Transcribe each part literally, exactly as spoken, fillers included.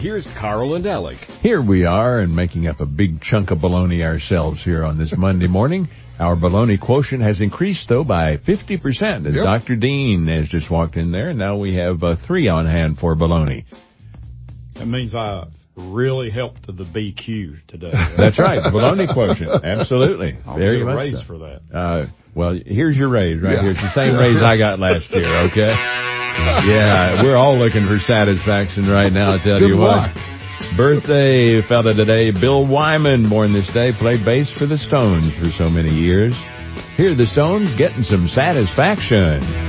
here's Carl and Alec. Here we are, and making up a big chunk of bologna ourselves here on this Monday morning. Our bologna quotient has increased, though, by fifty percent, as yep. Doctor Dean has just walked in there, and now we have uh, three on hand for bologna. That means I really helped the B Q today. That's right, bologna quotient, absolutely. I'll Very get a much raise so. for that. Uh, well, here's your raise right yeah. here. It's the same raise I got last year, okay? Yeah, we're all looking for satisfaction right now, I tell Good you luck. what. Birthday fella today, Bill Wyman, born this day, played bass for the Stones for so many years. Here are the Stones getting some satisfaction.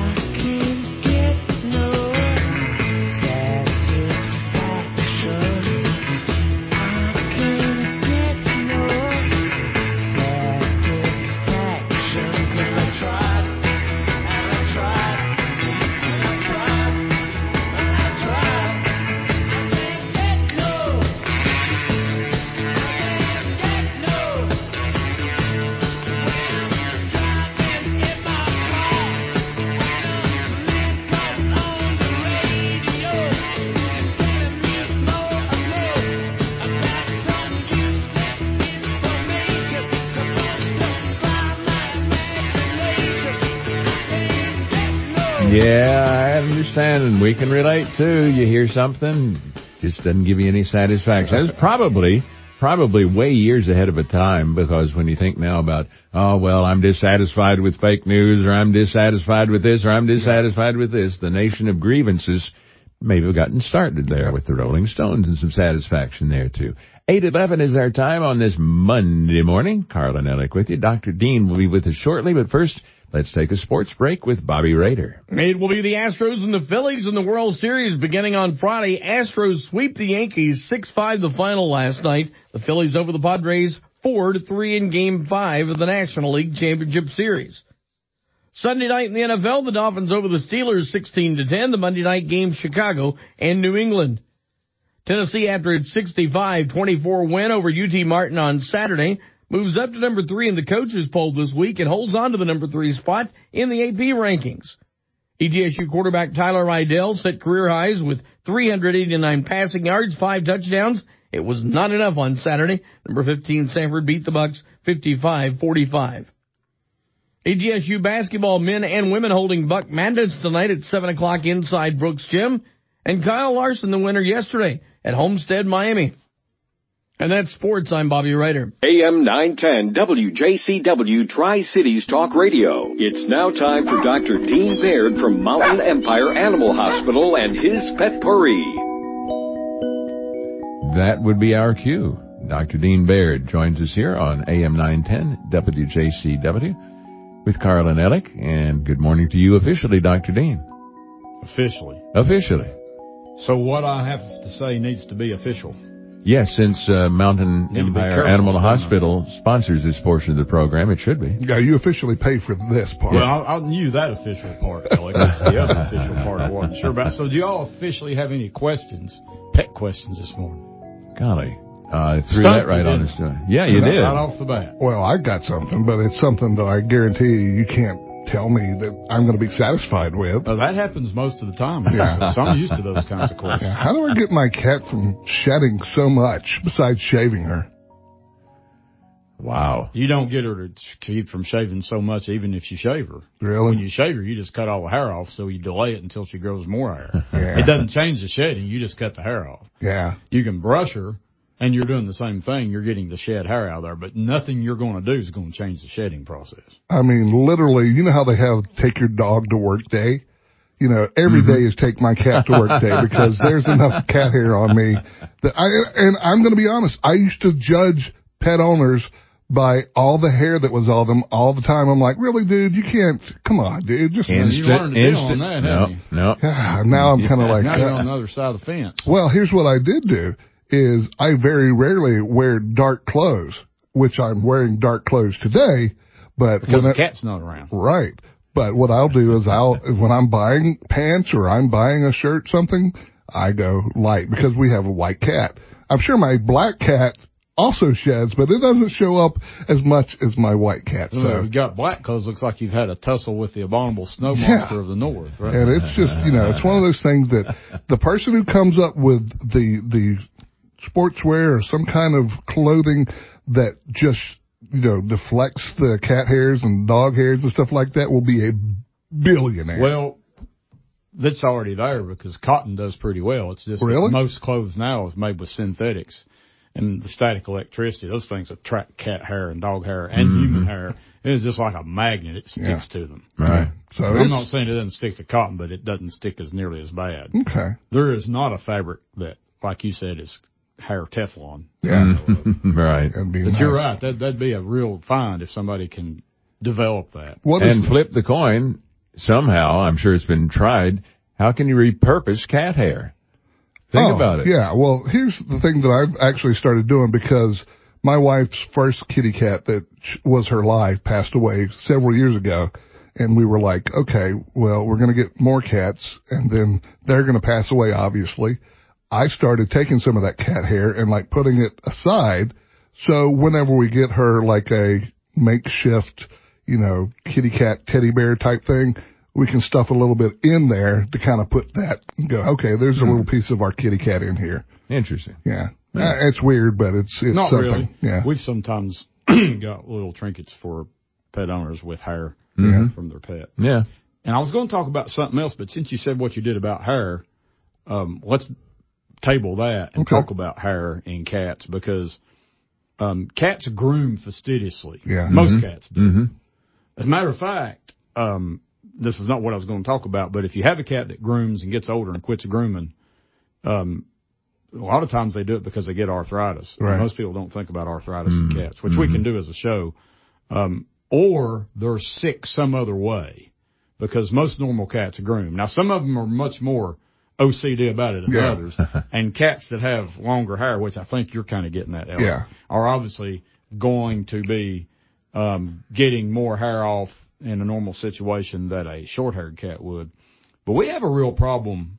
Yeah, I understand, and we can relate, too. You hear something, just doesn't give you any satisfaction. It's probably, probably way years ahead of a time, because when you think now about, oh, well, I'm dissatisfied with fake news, or I'm dissatisfied with this, or I'm dissatisfied with this, the nation of grievances may have gotten started there with the Rolling Stones and some satisfaction there, too. eight eleven is our time on this Monday morning. Carl and Alec with you. Doctor Dean will be with us shortly, but first, let's take a sports break with Bobby Rader. It will be the Astros and the Phillies in the World Series beginning on Friday. Astros sweep the Yankees six five the final last night. The Phillies over the Padres four to three in Game five of the National League Championship Series. Sunday night in the N F L, the Dolphins over the Steelers sixteen to ten. The Monday night game, Chicago and New England. Tennessee, after its sixty-five twenty-four win over U T Martin on Saturday, moves up to number three in the coaches poll this week and holds on to the number three spot in the A P rankings. E T S U quarterback Tyler Rydell set career highs with three hundred eighty-nine passing yards, five touchdowns. It was not enough on Saturday. Number fifteen Sanford beat the Bucks fifty-five forty-five. E T S U basketball men and women holding Buck Madness tonight at seven o'clock inside Brooks Gym. And Kyle Larson, the winner yesterday at Homestead, Miami. And that's sports. I'm Bobby Ryder. A M nine ten W J C W Tri-Cities Talk Radio. It's now time for Doctor Dean Baird from Mountain Empire Animal Hospital and his Pet Pourri. That would be our cue. Doctor Dean Baird joins us here on A M nine ten W J C W with Carl and Alec. And good morning to you officially, Doctor Dean. Officially? Officially. So what I have to say needs to be official. Yes, since uh, Mountain Empire Animal Hospital sponsors this portion of the program, it should be. Yeah, you officially pay for this part. Well, I, I knew that official part, Alec. That's the other official part I wasn't sure about. So do y'all officially have any questions, pet questions this morning? Golly. I uh, threw Stumped that right you, on us. Yeah, you did. Right off the bat. Well, I got something, but it's something that I guarantee you, you can't tell me that I'm going to be satisfied with. Well, that happens most of the time. Yeah. So I'm used to those kinds of questions. Yeah. How do I get my cat from shedding so much besides shaving her? Wow. You don't get her to keep from shaving so much even if you shave her. Really? When you shave her, you just cut all the hair off, so you delay it until she grows more hair. Yeah. It doesn't change the shedding. You just cut the hair off. Yeah. You can brush her, and you're doing the same thing. You're getting the shed hair out of there, but nothing you're going to do is going to change the shedding process. I mean, literally, you know how they have take your dog to work day? You know, every Mm-hmm. day is take my cat to work day because there's enough cat hair on me that I, and I'm going to be honest, I used to judge pet owners by all the hair that was on them all the time. I'm like, really, dude, you can't, come on, dude. Just instant, you learned to deal instant. on that, no, haven't you? no. Yeah, now I'm kind of like, now you're uh, on the other side of the fence. well, here's what I did do is I very rarely wear dark clothes, which I'm wearing dark clothes today, but Because when the cat's not around. Right. But what I'll do is I'll, when I'm buying pants or I'm buying a shirt, something, I go light because we have a white cat. I'm sure my black cat also sheds, but it doesn't show up as much as my white cat. So well, you got black because it looks like you've had a tussle with the abominable snow yeah. monster of the north, right? And it's just, you know, it's one of those things that the person who comes up with the the sportswear or some kind of clothing that just, you know, deflects the cat hairs and dog hairs and stuff like that will be a billionaire. Well, that's already there because cotton does pretty well. It's just really? that most clothes now is made with synthetics. And the static electricity, those things attract cat hair and dog hair and mm-hmm. human hair. It's just like a magnet. It sticks yeah. to them. Right. So I'm not saying it doesn't stick to cotton, but it doesn't stick as nearly as bad. Okay. There is not a fabric that, like you said, is hair Teflon. Yeah. Right. But nice. You're right. That, that'd be a real find if somebody can develop that. What and flip the coin somehow. I'm sure it's been tried. How can you repurpose cat hair? Think oh, about it. Yeah, well, here's the thing that I've actually started doing because my wife's first kitty cat that was her life passed away several years ago. And we were like, okay, well, we're going to get more cats and then they're going to pass away, obviously. I started taking some of that cat hair and like putting it aside. So whenever we get her like a makeshift, you know, kitty cat teddy bear type thing, we can stuff a little bit in there to kind of put that and go, okay, there's a little piece of our kitty cat in here. Interesting. Yeah. yeah. Uh, it's weird, but it's, it's Not something. really. Yeah. We've sometimes got little trinkets for pet owners with hair mm-hmm. from their pet. Yeah. And I was going to talk about something else, but since you said what you did about hair, um, let's table that and okay. talk about hair in cats because um, cats groom fastidiously. Yeah. Most mm-hmm. cats do. Mm-hmm. As a matter of fact, um, this is not what I was going to talk about, but if you have a cat that grooms and gets older and quits grooming, um, a lot of times they do it because they get arthritis. Right. Most people don't think about arthritis mm-hmm. in cats, which mm-hmm. we can do as a show. Um, or they're sick some other way because most normal cats groom. Now, some of them are much more O C D about it than yeah. others. And cats that have longer hair, which I think you're kind of getting at, Ellen, yeah. are obviously going to be um, getting more hair off in a normal situation that a short-haired cat would. But we have a real problem,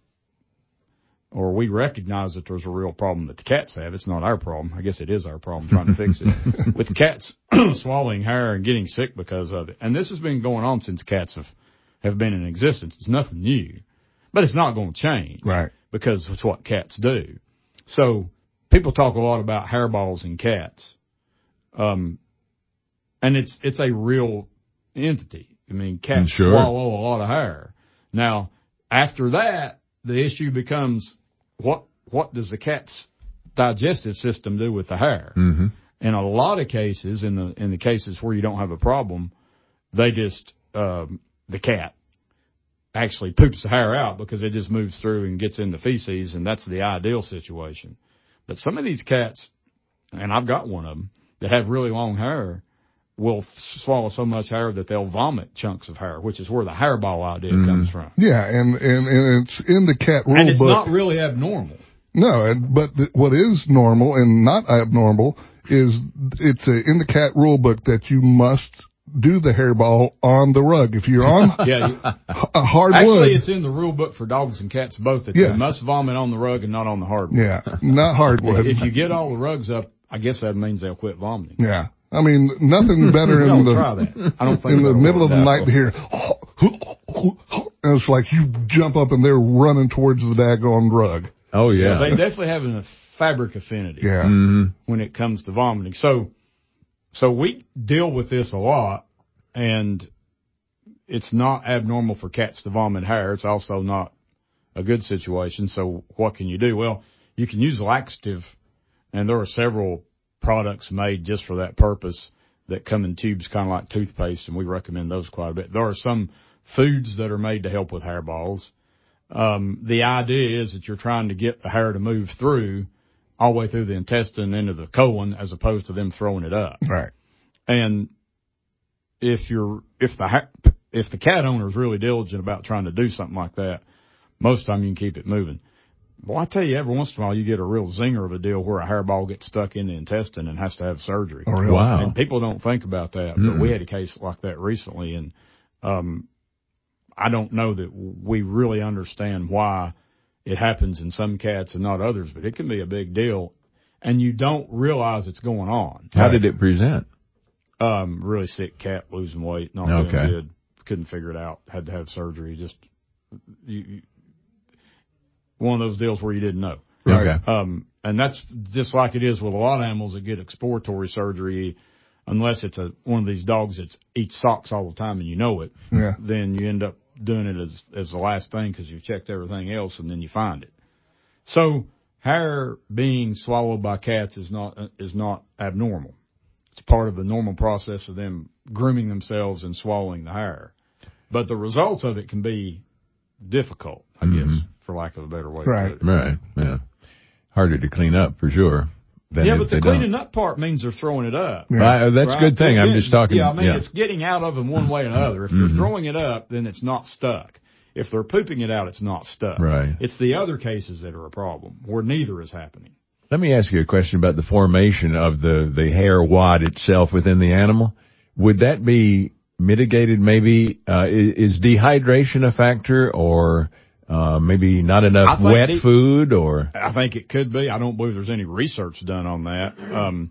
or we recognize that there's a real problem that the cats have. It's not our problem. I guess it is our problem trying to fix it. With cats swallowing hair and getting sick because of it. And this has been going on since cats have, have been in existence. It's nothing new. But it's not going to change. Right. Because it's what cats do. So people talk a lot about hairballs in cats. Um, and it's, it's a real entity. I mean, cats sure. swallow a lot of hair. Now, after that, the issue becomes what, what does the cat's digestive system do with the hair? Mm-hmm. In a lot of cases, in the, in the cases where you don't have a problem, they just, um, the cat actually poops the hair out because it just moves through and gets into feces, and that's the ideal situation. But some of these cats, and I've got one of them, that have really long hair, will swallow so much hair that they'll vomit chunks of hair, which is where the hairball idea mm. comes from. Yeah, and, and, and it's in the cat rule book. And it's book. not really abnormal. No, and, but the, what is normal and not abnormal is it's a, in the cat rule book that you must do the hairball on the rug. If you're on yeah, you, a hardwood. Actually, it's in the rule book for dogs and cats both that yeah. they must vomit on the rug and not on the hardwood. Yeah, not hardwood. If you get all the rugs up, I guess that means they'll quit vomiting. Yeah. I mean, nothing better in the, try that. I don't think in the middle of the night to hear, and it's like you jump up and they're running towards the daggone rug. Oh, yeah. yeah they definitely have a fabric affinity yeah. mm-hmm. when it comes to vomiting. So, so we deal with this a lot, and it's not abnormal for cats to vomit hair. It's also not a good situation. So what can you do? Well, you can use laxative, and there are several products made just for that purpose that come in tubes kind of like toothpaste, and we recommend those quite a bit. There are some foods that are made to help with hairballs. Um, the idea is that you're trying to get the hair to move through all the way through the intestine into the colon as opposed to them throwing it up. Right. And if you're, if the, if the cat owner is really diligent about trying to do something like that, most of the time you can keep it moving. Well, I tell you, every once in a while you get a real zinger of a deal where a hairball gets stuck in the intestine and has to have surgery. Oh, really? Wow. And people don't think about that, Mm-mm. but we had a case like that recently, and um, I don't know that we really understand why it happens in some cats and not others, but it can be a big deal. and you don't realize it's going on. How did it present? Um, really sick cat, losing weight, not Okay. doing good. Couldn't figure it out. Had to have surgery. Just you, you, one of those deals where you didn't know. Okay. Um, and that's just like it is with a lot of animals that get exploratory surgery. Unless it's a one of these dogs that eats socks all the time and you know it, Yeah. then you end up doing it as as the last thing because you've checked everything else and then you find it. So hair being swallowed by cats is not is not abnormal. It's part of the normal process of them grooming themselves and swallowing the hair. But the results of it can be difficult, I Mm-hmm. guess, for lack of a better way Right. to put it. Right. Yeah. Harder to clean up for sure. Than Yeah, if but the they cleaning don't. up part means they're throwing it up. Yeah. Uh, that's Right? a good thing. I'm It- just talking. Yeah, I mean, yeah. it's getting out of them one way or another. If Mhm. they're throwing it up, then it's not stuck. If they're pooping it out, it's not stuck. Right. It's the other cases that are a problem, where neither is happening. Let me ask you a question about the formation of the, the hair wad itself within the animal. Would that be mitigated maybe? Uh, is, is dehydration a factor, or uh, maybe not enough I think wet de- food, or? I think it could be. I don't believe there's any research done on that. Um,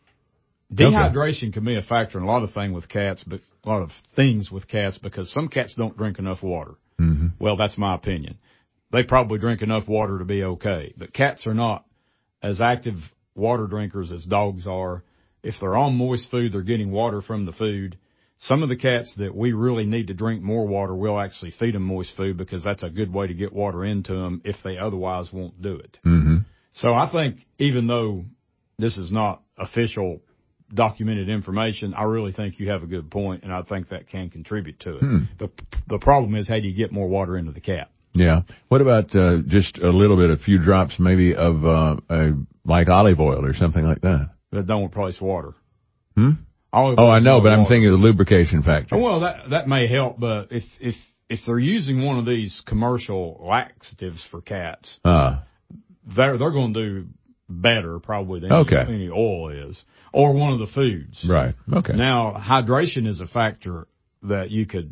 dehydration can be a factor in a lot of things with cats, but a lot of things with cats because some cats don't drink enough water. Mm-hmm. Well, that's my opinion. They probably drink enough water to be okay, but cats are not as active water drinkers as dogs are. If they're on moist food, they're getting water from the food. Some of the cats that we really need to drink more water, we'll actually feed them moist food because that's a good way to get water into them if they otherwise won't do it. Mm-hmm. So I think even though this is not official documented information, I really think you have a good point, and I think that can contribute to it. Hmm. The the problem is how do you get more water into the cat? Yeah. What about uh, just a little bit, a few drops maybe of uh, uh, like olive oil or something like that? That don't replace water. Hmm? Olive Oh, oil I is know, not but I'm water. thinking of the lubrication factor. Well, that that may help, but if if if they're using one of these commercial laxatives for cats, Uh, they're they're going to do better probably than Okay. any, any oil is, or one of the foods. right. Okay. Now, hydration is a factor that you could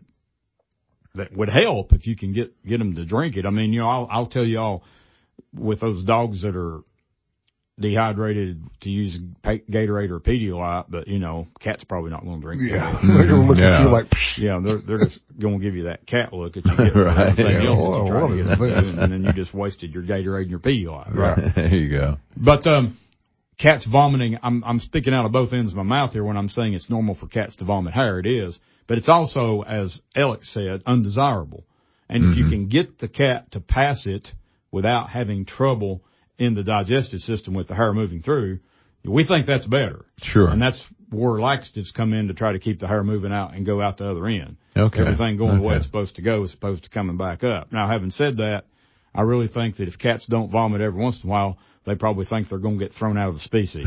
that would help if you can get get them to drink it. I mean, you know, I'll, I'll tell you all with those dogs that are dehydrated to use Gatorade or Pedialyte, but you know, cat's probably not going to drink Yeah. that. They're going to look Yeah. at you like, psh. Yeah, they're they're just going to give you that cat look that you get for Right. everything Yeah. else that Whoa, you try what to is get them to this? do, and then you just wasted your Gatorade and your Pedialyte. Right. there you go. But um, cats vomiting, I'm I'm speaking out of both ends of my mouth here when I'm saying it's normal for cats to vomit hair. It is, but it's also, as Alex said, undesirable. And if you can get the cat to pass it without having trouble in the digestive system with the hair moving through, we think that's better. Sure. And that's where laxatives come in to try to keep the hair moving out and go out the other end. Okay. Everything going the way Okay. it's supposed to go is supposed to coming back up. Now, having said that, I really think that if cats don't vomit every once in a while, they probably think they're going to get thrown out of the species.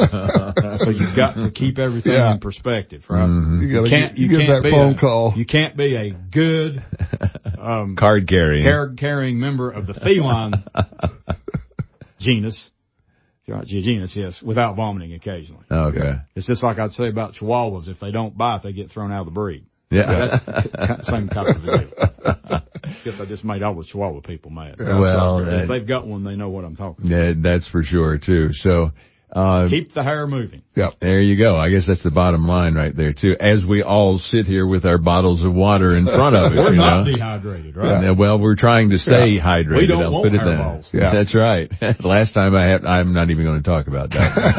So you've got to keep everything Yeah. in perspective, right? Mhm. You got to can't get, you get can't that be phone a, call. You can't be a good um, Card carrying. card carrying member of the feline genus, genus, yes, without vomiting occasionally. Okay. It's just like I'd say about Chihuahuas. If they don't bite, they get thrown out of the breed. Yeah. That's the same type of a deal. Guess I just made all the Chihuahua people mad. Well, If uh, they've got one, they know what I'm talking yeah, that's for sure too. So, uh, about. Keep the hair moving. Yep. there you go. I guess that's the bottom line right there too. As we all sit here with our bottles of water in front of us, We're you not know. dehydrated, right? Uh, Well, we're trying to stay hydrated. We don't I'll want put it hair that. balls. Yeah. That's right. Last time I had, I'm not even going to talk about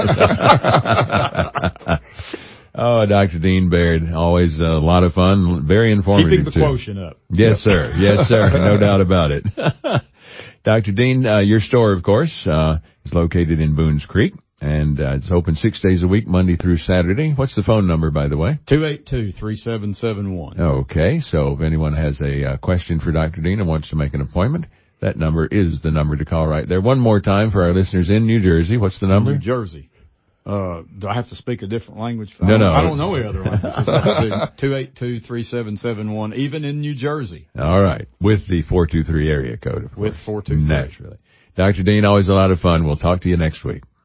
that. Oh, Doctor Dean Baird, always a lot of fun, very informative Keeping the too. quotient up. Yes, sir. Yes, sir. No doubt about it. Doctor Dean, uh, your store, of course, uh, is located in Boones Creek, and uh, it's open six days a week, Monday through Saturday. What's the phone number, by the way? two eight two, three seven seven one. Okay, so if anyone has a uh, question for Doctor Dean and wants to make an appointment, that number is the number to call right there. One more time for our listeners in New Jersey. What's the number? New Jersey. Uh, do I have to speak a different language? No, I don't, no. I don't know any other languages. two eight two, three seven seven one, even in New Jersey. All right, with the four two three area code, of With course. four two three. Naturally. Doctor Dean, always a lot of fun. We'll talk to you next week.